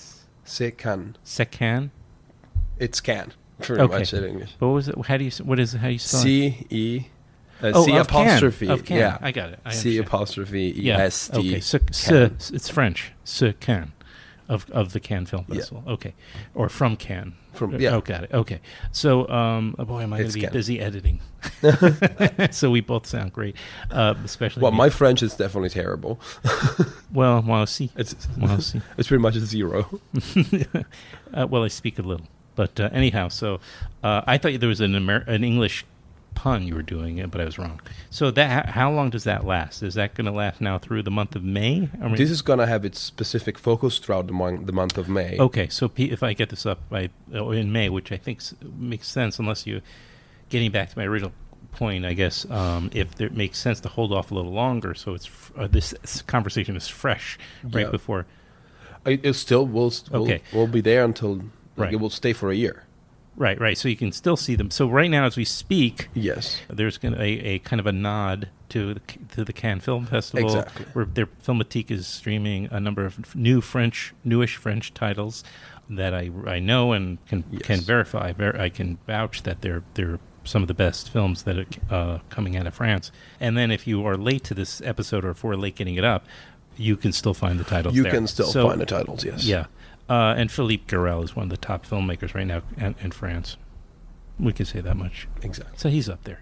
C'est Cannes. C'est Cannes? It's Cannes, pretty much in English. But what was it? How do you spell it? C of apostrophe. Cannes. Of Cannes. Yeah, I got it. C apostrophe EST. Okay, it's French. Ce Cannes. Of the Cannes Film Festival. Yeah. Okay. Or from Cannes. Oh, got it. Okay. So, boy, am I going to be busy editing. So we both sound great. Especially. Well, my French is definitely terrible. Well, moi aussi. It's pretty much a 0. Well, I speak a little. But anyhow, so I thought there was an English pun you were doing, but I was wrong. So that how long does that last? Is that going to last now through the month of May? This is going to have its specific focus throughout the month of May. Okay, so if I get this up in May, which I think makes sense, unless you, getting back to my original point, I guess, if it makes sense to hold off a little longer, so it's this conversation is fresh right before. It still will be there until it will stay for a year. Right. So you can still see them. So right now, as we speak, yes, there's going to a kind of a nod to the Cannes Film Festival, exactly, where their Filmatique is streaming a number of newish French titles that I know and can verify. I can vouch that they're some of the best films that are coming out of France. And then if you are late to this episode, or if we're late getting it up, you can still find the titles. You can still find the titles. Yes. Yeah. And Philippe Garrel is one of the top filmmakers right now in France. We can say that much. Exactly. So he's up there.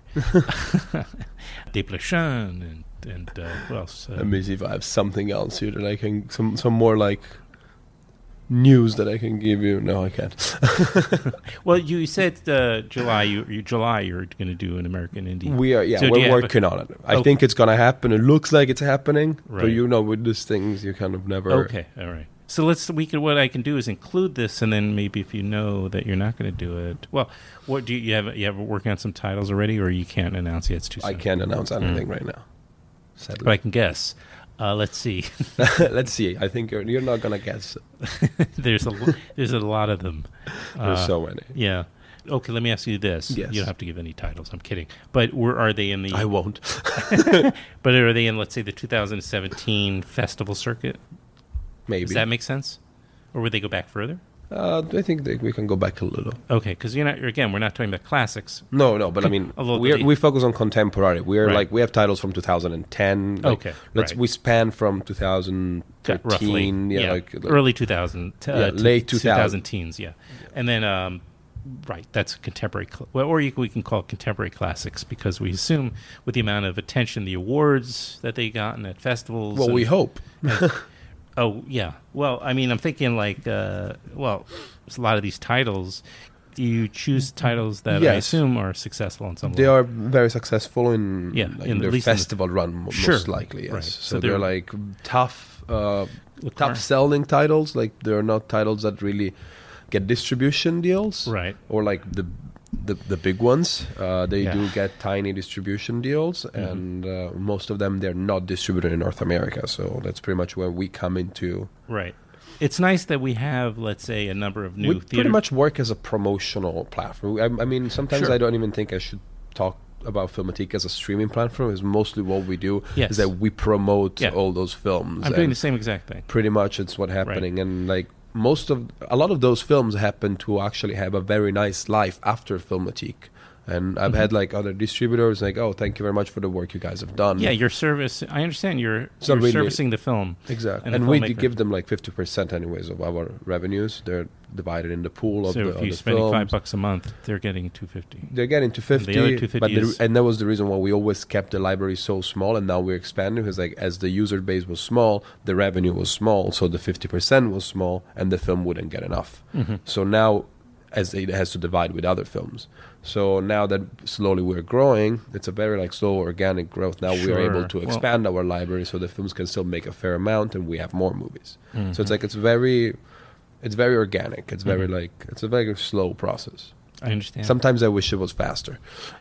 Desplechin and what else? Let me see if I have something else here that I can some more like news that I can give you. No, I can't. Well, you said July. You're going to do an American Indie. We are. Yeah, so we're working on it. I think it's going to happen. It looks like it's happening. Right. But with these things, you kind of never. Okay. All right. So what I can do is include this, and then maybe if you know that you're not going to do it, well, what do you have working on some titles already, or you can't announce yet? It's too soon. I can't announce anything right now, sadly. But I can guess. Let's see. Let's see. I think you're not going to guess. There's a lot of them. There's so many. Yeah. Okay. Let me ask you this. Yes. You don't have to give any titles. I'm kidding. But are they in the? I won't. But are they in, let's say, the 2017 festival circuit? Maybe. Does that make sense? Or would they go back further? I think we can go back a little. Okay, because we're not talking about classics. No, but I mean, we focus on contemporary. We have titles from 2010. Okay, we span from 2013, roughly, early 2000, late 2000 teens, and then that's contemporary, we can call it contemporary classics, because we assume with the amount of attention, the awards that they gotten at festivals. Well, we hope. Oh, yeah. Well, I mean, I'm thinking there's a lot of these titles. Do you choose titles that I assume are successful in some way? They are very successful in their least festival run, most likely, yes. Right. So they're like tough selling titles. Like, they're not titles that really get distribution deals. Right. Or like the big ones, they do get tiny distribution deals, and most of them, they're not distributed in North America, so that's pretty much where we come into. Right. It's nice that we have, let's say, a number of new theaters. We pretty much work as a promotional platform. I mean, sometimes I don't even think I should talk about Filmatique as a streaming platform. Is mostly what we do is that we promote all those films. I'm doing the same exact thing. Pretty much it's what's happening, and like, a lot of those films happen to actually have a very nice life after Filmatique. And I've had like other distributors like, oh, thank you very much for the work you guys have done. Yeah, your service. I understand you're servicing the film. Exactly. And we give them like 50% anyways of our revenues. They're divided in the pool of the films. So if you're spending $5 a month, they're getting $250. They're getting $250. And the other $250 and that was the reason why we always kept the library so small, and now we're expanding, because like, as the user base was small, the revenue was small, so the 50% was small, and the film wouldn't get enough. Mm-hmm. So now, as it has to divide with other films. So now that slowly we're growing, it's a very like slow organic growth. Now we are able to expand our library, so the films can still make a fair amount, and we have more movies. Mm-hmm. So it's like it's very organic. It's very it's a very slow process. I understand. Sometimes I wish it was faster,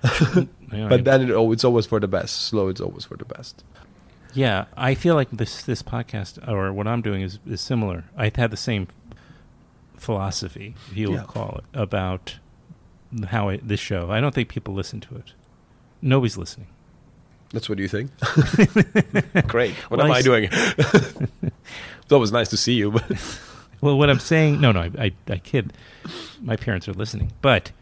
but then it's always for the best. Slow, it's always for the best. Yeah, I feel like this podcast, or what I'm doing, is similar. I had the same philosophy, if you will call it, about this show. I don't think people listen to it. Nobody's listening. That's what you think? Great. What am I doing? It's always nice to see you, but Well, what I'm saying, no, I kid. My parents are listening, but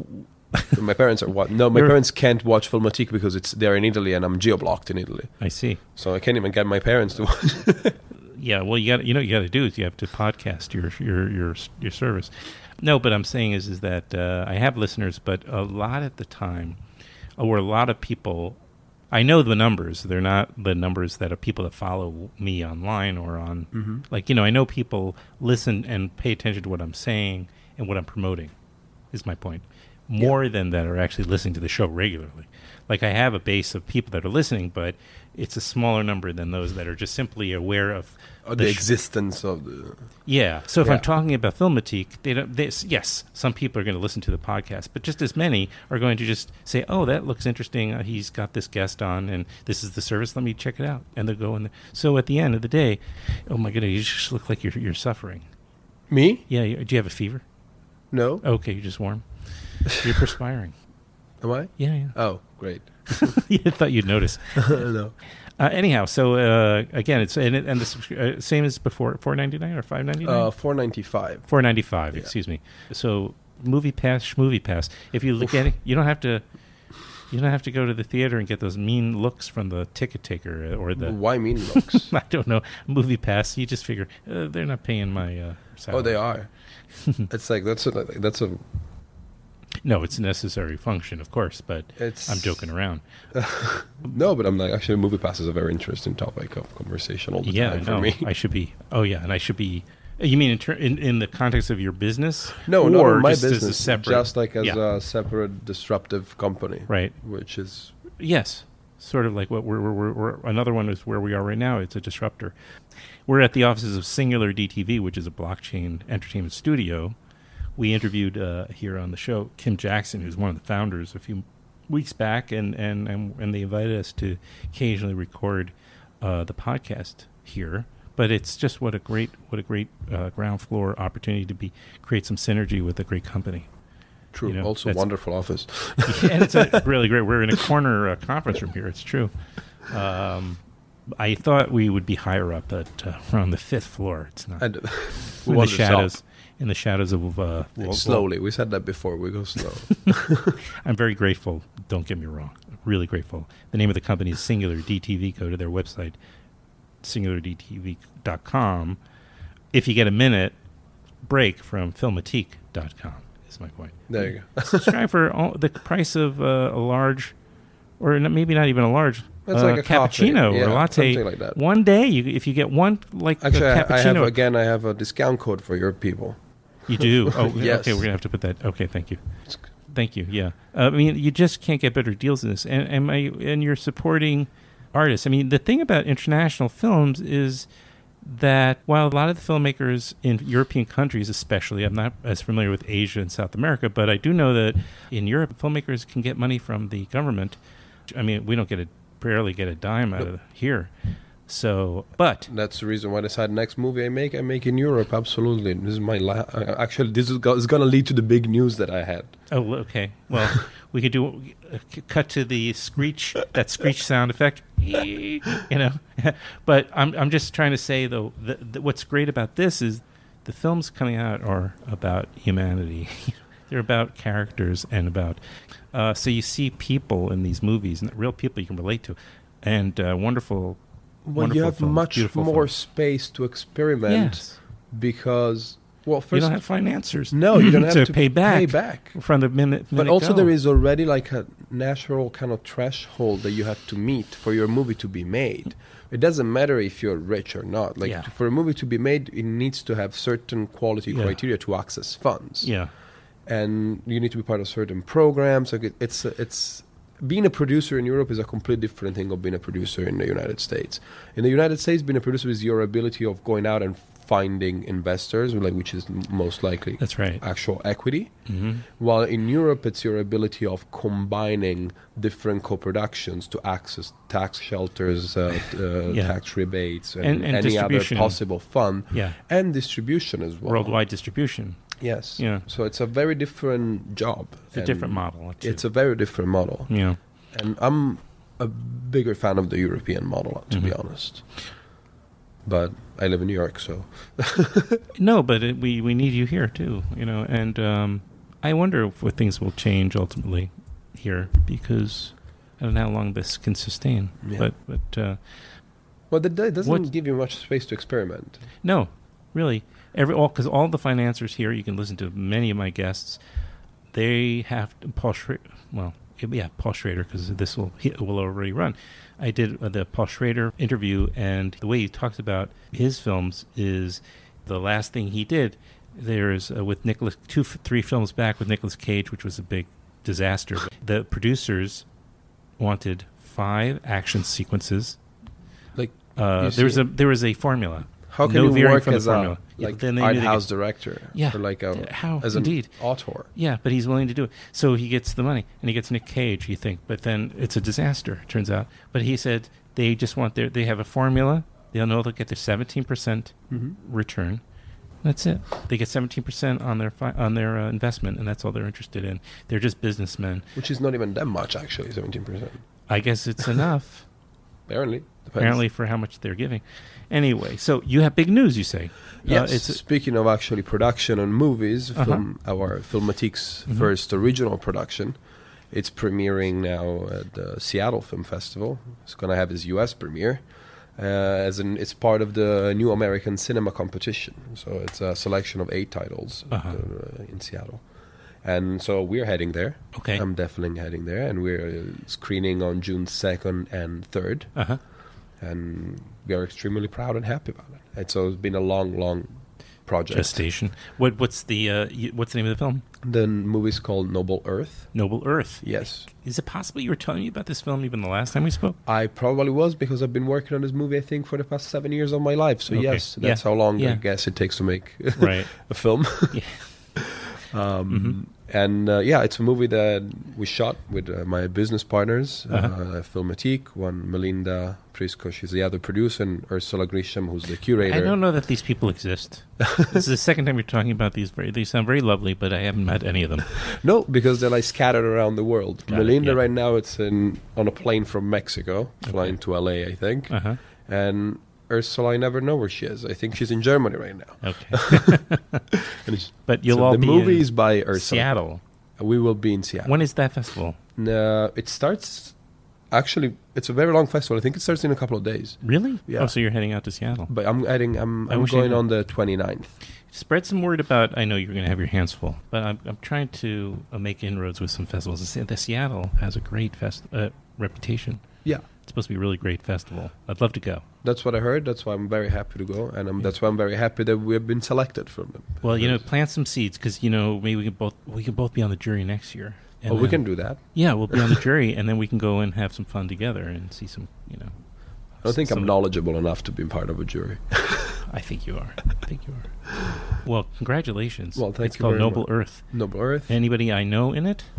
My parents are what? No, my parents can't watch Filmatique because they're in Italy and I'm geo-blocked in Italy. I see. So I can't even get my parents to watch. Yeah, well, you got what you got to do is you have to podcast your service. No, but I'm saying is that I have listeners, but a lot at the time, or a lot of people. I know the numbers. They're not the numbers that are people that follow me online or on. Like, I know people listen and pay attention to what I'm saying and what I'm promoting, is my point. More than that are actually listening to the show regularly. Like, I have a base of people that are listening, but it's a smaller number than those that are just simply aware of the existence of the... Yeah. So if I'm talking about Filmatique, yes, some people are going to listen to the podcast, but just as many are going to just say, oh, that looks interesting. He's got this guest on, and this is the service. Let me check it out. And they'll go in there. So at the end of the day, oh, my goodness, you just look like you're suffering. Me? Yeah. Do you have a fever? No. Okay, you're just warm. You're perspiring. Am I? Yeah. Oh, great. I thought you'd notice. No. Anyhow, so again, it's and the same as before, $4.99 or $5.99? $4.95. $4.95. Excuse me. So Movie Pass. If you look at it, you don't have to go to the theater and get those mean looks from the ticket taker or the. Why mean looks? I don't know. Movie Pass. You just figure they're not paying my salary. Oh, they are. It's like that's a. No, it's a necessary function, of course, but I'm joking around. No, but I'm like, actually, Movie Pass is a very interesting topic of conversation all the time for me. I should be. Oh, yeah, and I should be. You mean in the context of your business? No, or not in my just business. As a separate, just like as a separate disruptive company, right? Which is yes, sort of like what we're another one is where we are right now. It's a disruptor. We're at the offices of Singular DTV, which is a blockchain entertainment studio. We interviewed here on the show Kim Jackson, who's one of the founders, a few weeks back, and they invited us to occasionally record the podcast here. But it's just what a great ground floor opportunity to create some synergy with a great company. True. Also, wonderful office. And it's really great. We're in a corner conference room here. It's true. I thought we would be higher up, but we're on the 5th floor. It's not. We're in the shadows. In the shadows of... slowly. We said that before. We go slow. I'm very grateful. Don't get me wrong. Really grateful. The name of the company is Singular DTV. Go to their website, singulardtv.com. If you get a minute, break from filmatique.com is my point. There you go. Subscribe for the price of a large, or maybe not even a large... It's like a cappuccino coffee. or a latte. Something like that. One day, if you get one, like actually, the cappuccino. I have a discount code for your people. You do? Oh, yes. Okay, we're going to have to put that. Okay, thank you. Thank you, yeah. I mean, you just can't get better deals than this. And you're supporting artists. I mean, the thing about international films is that while a lot of the filmmakers in European countries especially, I'm not as familiar with Asia and South America, but I do know that in Europe, filmmakers can get money from the government. I mean, we don't barely get a dime out of here. So, but that's the reason why I decided next movie I make in Europe. Absolutely, this is my actually this is going to lead to the big news that I had. Oh, okay. Well, we could do cut to the screech, that screech sound effect, But I'm just trying to say though, what's great about this is the films coming out are about humanity. They're about characters and about. So you see people in these movies, and real people you can relate to, and wonderful. Well, you have films, much more space to experiment because, well, first you don't have financiers. No, you don't have to pay back from the minute. But also, there is already like a natural kind of threshold that you have to meet for your movie to be made. It doesn't matter if you're rich or not. Like for a movie to be made, it needs to have certain quality criteria to access funds. Yeah. And you need to be part of certain programs. Like it's being a producer in Europe is a completely different thing of being a producer in the United States. In the United States, being a producer is your ability of going out and finding investors, which is most likely actual equity. Mm-hmm. While in Europe, it's your ability of combining different co-productions to access tax shelters, tax rebates, and any other possible fund, and distribution as well. Worldwide distribution. Yes. Yeah. So it's a very different job. It's a different model. It's a very different model. Yeah. And I'm a bigger fan of the European model, to be honest. but I live in New York, so. No, but we need you here too, you know, and I wonder if things will change ultimately here, because I don't know how long this can sustain. Yeah. But well, it doesn't give you much space to experiment. No, really. Because all the financiers here, you can listen to many of my guests. They have Paul Schrader. Well, Paul Schrader, because this will already run. I did the Paul Schrader interview, and the way he talks about his films is the last thing he did. There's with 3 films back with Nicolas Cage, which was a big disaster. The producers wanted 5 action sequences. Like there was a formula. How can you work as a art house director? Yeah, or like as indeed an auteur? Yeah, but he's willing to do it. So he gets the money, and he gets Nick Cage, you think. But then it's a disaster, it turns out. But he said they just want they have a formula. They'll know they'll get their 17% return. That's it. They get 17% on their investment, and that's all they're interested in. They're just businessmen. Which is not even that much, actually, 17%. I guess it's enough. Apparently. Depends. Apparently for how much they're giving. Anyway, so you have big news, you say. Yes. Speaking of actually production on movies, our Filmatique's first original production, it's premiering now at the Seattle Film Festival. It's going to have its U.S. premiere. It's part of the New American Cinema Competition. So it's a selection of 8 titles in Seattle. And so we're heading there. Okay. I'm definitely heading there. And we're screening on June 2nd and 3rd. And we are extremely proud and happy about it. It's been a long project. Gestation. What's the name of the film? The movie is called Noble Earth. Noble Earth. Yes. Is it possible you were telling me about this film even the last time we spoke? I probably was, because I've been working on this movie, I think, for the past 7 years of my life. So yes, that's how long I guess it takes to make a film. And it's a movie that we shot with my business partners, Filmatique, one Melinda Prisco, she's the other producer, and Ursula Grisham, who's the curator. I don't know that these people exist. This is the second time you're talking about these. They sound very lovely, but I haven't met any of them. No, because they're like scattered around the world. Melinda right now, it's on a plane from Mexico, flying to LA, I think. And Ursula, I never know where she is. I think she's in Germany right now. Okay. But you'll all the be movie in is by Ursula. Seattle. We will be in Seattle. When is that festival? It starts... Actually, it's a very long festival. I think it starts in a couple of days. Really? Yeah. Oh, so you're heading out to Seattle. But I'm going on the 29th. Spread some word about... I know you're going to have your hands full, but I'm trying to make inroads with some festivals. The Seattle has a great reputation. Yeah. It's supposed to be a really great festival. I'd love to go. That's what I heard. That's why I'm very happy to go, and that's why I'm very happy that we have been selected from them. Well, plant some seeds, because maybe we can both be on the jury next year. And we can do that. Yeah, we'll be on the jury, and then we can go and have some fun together and see some. I don't think I'm knowledgeable enough to be part of a jury. I think you are. Well, congratulations. Well, thank you. It's called Noble Earth. Noble Earth. Anybody I know in it?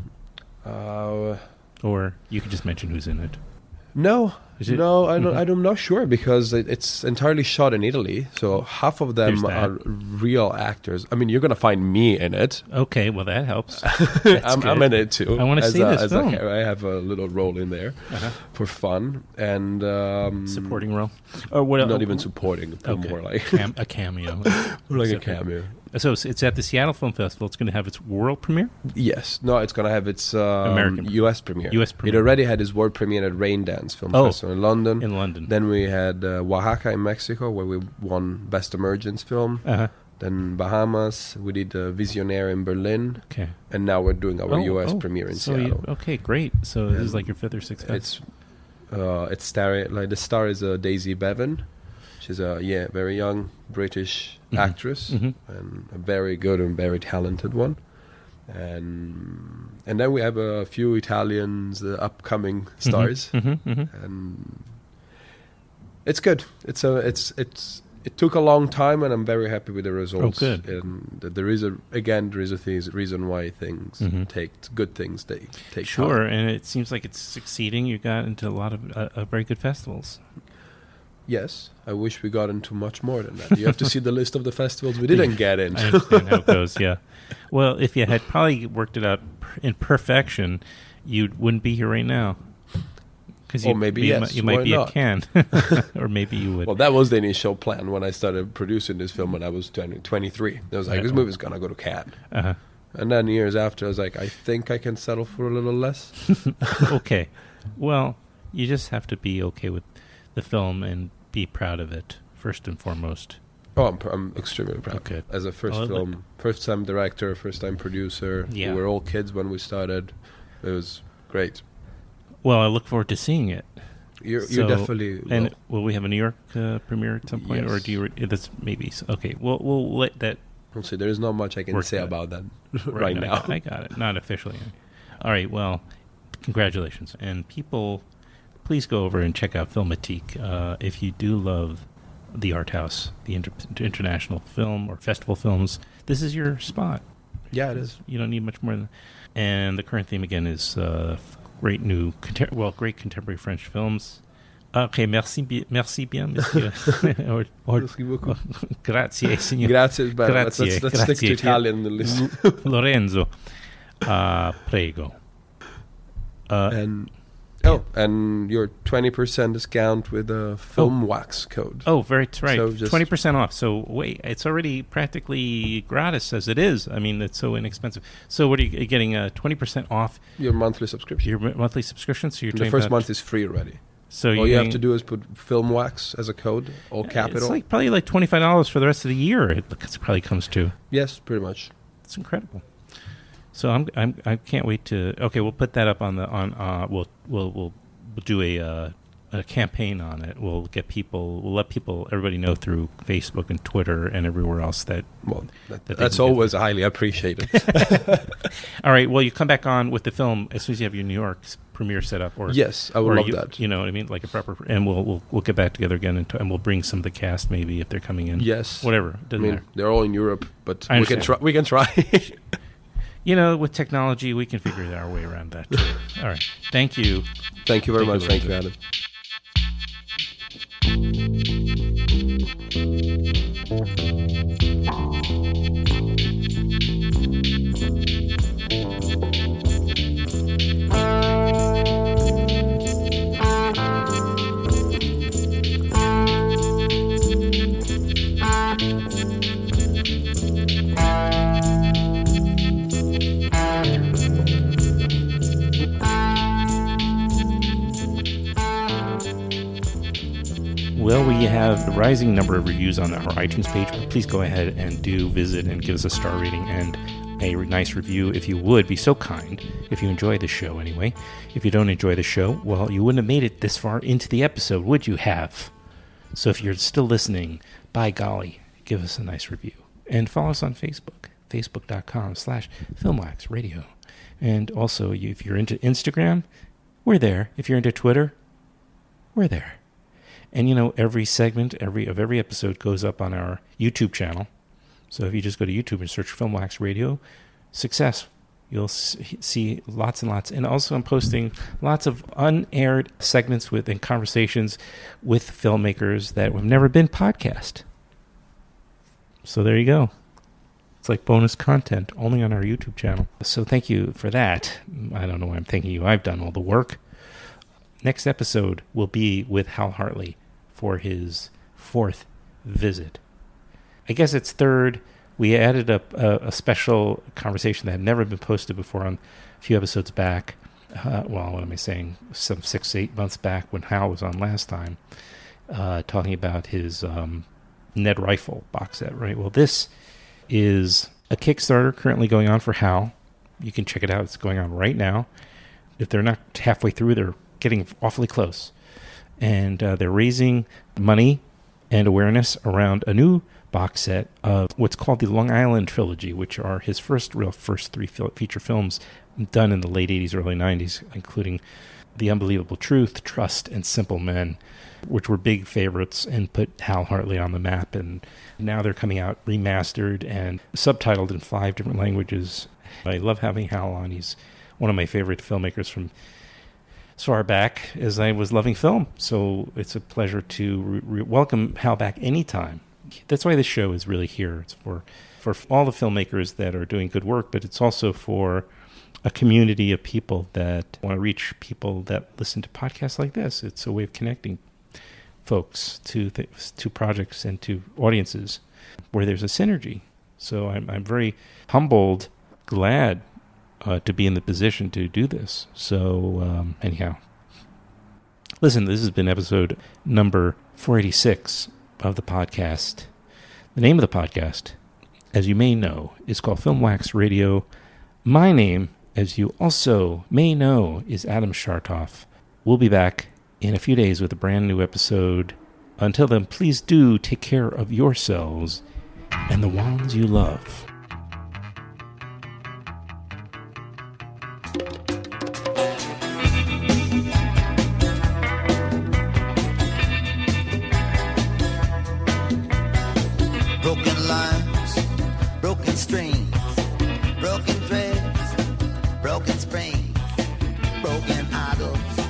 Or you could just mention who's in it. No, I'm not sure, because it's entirely shot in Italy. So half of them are real actors. I mean, you're going to find me in it. Okay, well, that helps. I'm in it too. I want to see this film. I have a little role in there for fun and supporting role, or what? Not even supporting. More like a cameo, like a cameo. So it's at the Seattle Film Festival. It's going to have its world premiere? Yes. No, it's going to have its American U.S. premiere. U.S. premiere. It already had its world premiere at Rain Dance Film Festival in London. In London. Then we had Oaxaca in Mexico, where we won Best Emergence Film. Then Bahamas. We did Visionaire in Berlin. Okay. And now we're doing our U.S. premiere in Seattle. Okay, great. So this is like your 5th or 6th festival. It's starring, like the star is Daisy Bevan. She's a very young British actress and a very good and very talented one. And then we have a few Italians, upcoming stars, and it's good. It took a long time, and I'm very happy with the results. Oh, good. And there is a reason why things take time. Sure, and it seems like it's succeeding. You got into a lot of very good festivals. Yes, I wish we got into much more than that. You have to see the list of the festivals we didn't get into. I understand how it goes, yeah. Well, if you had probably worked it out in perfection, you wouldn't be here right now. Because Or maybe yes, you might why be not? a can, or maybe you would. Well, that was the initial plan when I started producing this film when I was 23. I was like, this movie's gonna go to Cannes. Uh-huh. And then years after, I was like, I think I can settle for a little less. Okay. Well, you just have to be okay with the film and be proud of it, first and foremost. Oh, I'm extremely proud. Good. As a first-time director, first-time producer. Yeah. We were all kids when we started. It was great. Well, I look forward to seeing it. You definitely will. And will we have a New York premiere at some point, Yes. or do you? That's maybe okay. We'll let that. We'll see. There is not much I can say about that right now. I got it. Not officially. All right. Well, congratulations, and people, please go over and check out Filmatique if you do love the art house, the international film or festival films. This is your spot. Yeah, it is. You don't need much more than. And the current theme again is great great contemporary French films. Okay, merci bien, monsieur. Merci beaucoup. Grazie, signor. Grazie, but let's stick to grazie. Italian. The list. Lorenzo, prego. And your 20% discount with a Film Wax code. Oh, right. So 20% off. So wait, it's already practically gratis as it is. I mean, it's so inexpensive. So what are you getting? 20% off your monthly subscription. Your monthly subscription. So you're the first month is free already. So all you have to do is put Film Wax as a code, all capital. It's probably like $25 for the rest of the year. It probably comes to. Yes, pretty much. It's incredible. So I can't wait to. Okay, we'll put that up on we'll do a campaign on it. We'll let everybody know through Facebook and Twitter and everywhere else that. Well, that's always highly appreciated. All right. Well, you come back on with the film as soon as you have your New York premiere set up. Or yes, I would love that. You know what I mean, like a proper. And we'll get back together again and we'll bring some of the cast maybe if they're coming in. Yes, whatever. Doesn't matter. They're all in Europe, but we can try. You know, with technology, we can figure our way around that, too. All right. Thank you. Thank you very much. Thank you, Adam. Well, we have a rising number of reviews on our iTunes page, but please go ahead and do visit and give us a star rating and a nice review if you would be so kind, if you enjoy the show anyway. If you don't enjoy the show, well, you wouldn't have made it this far into the episode, would you have? So if you're still listening, by golly, give us a nice review. And follow us on Facebook, facebook.com/FilmWaxRadio. And also, if you're into Instagram, we're there. If you're into Twitter, we're there. And, you know, every segment of every episode goes up on our YouTube channel. So if you just go to YouTube and search Film Wax Radio, success. You'll see lots and lots. And also I'm posting lots of unaired segments and conversations with filmmakers that have never been podcast. So there you go. It's like bonus content only on our YouTube channel. So thank you for that. I don't know why I'm thanking you. I've done all the work. Next episode will be with Hal Hartley for his 4th visit. I guess it's 3rd. We added up a special conversation that had never been posted before on a few episodes back. What am I saying? Some 6-8 months back when Hal was on last time, talking about his Ned Rifle box set, right? Well, this is a Kickstarter currently going on for Hal. You can check it out. It's going on right now. If they're not halfway through, they're getting awfully close. And they're raising money and awareness around a new box set of what's called the Long Island Trilogy, which are his first 3 feature films done in the late 80s, early 90s, including The Unbelievable Truth, Trust, and Simple Men, which were big favorites and put Hal Hartley on the map. And now they're coming out remastered and subtitled in 5 different languages. I love having Hal on. He's one of my favorite filmmakers from as far back as I was loving film. So it's a pleasure to welcome Hal back anytime. That's why this show is really here. It's for all the filmmakers that are doing good work, but it's also for a community of people that want to reach people that listen to podcasts like this. It's a way of connecting folks to projects and to audiences where there's a synergy. So I'm very humbled, glad to be in the position to do this. So anyhow, listen, this has been episode number 486 of the podcast. The name of the podcast, as you may know, is called Film Wax Radio. My name, as you also may know, is Adam Schartoff. We'll be back in a few days with a brand new episode. Until then, please do take care of yourselves and the ones you love. Broken lines, broken strings, broken threads, broken springs, broken idols.